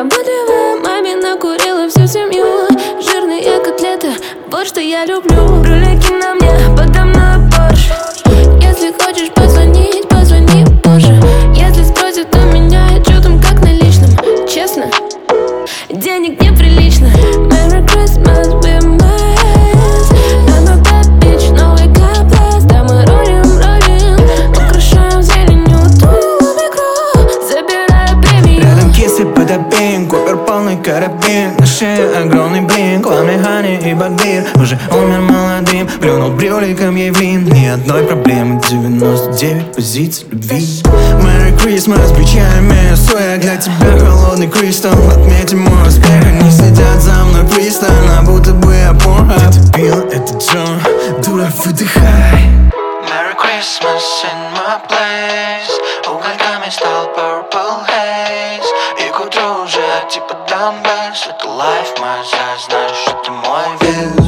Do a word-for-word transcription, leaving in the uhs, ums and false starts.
заботливая, маме накурила всю семью. Жирные котлеты, вот что я люблю. Ролики на мне, подо мной Порш. Если хочешь позвонить, позвони позже. Если спросят у меня, чё там как наличным. Честно, денег неприлично. Merry Christmas, be my ass. I'm a bad bitch, no I got blessed. Да мы рулим, рулим, украшаем зеленью тулуп игру, забираю премию. Рядом кисы подопин, купер полный карабин. На шее огромный блин, кламли Хани и Багбир. Уже умер молодым, плюнул брюликом ей в лин. Ни одной проблемы, девяносто девять позиций любви. Merry Christmas, бичами соя для тебя холодный кристалл. Отметим мой успех, они следят за мной пристально, будто бы я порно. Это Билл, это Джон, дура, выдыхай. Merry Christmas in my place. Угольками стал purple haze. И к утру уже типа dumbbells. Это life, моя знаешь, что ты мой вид.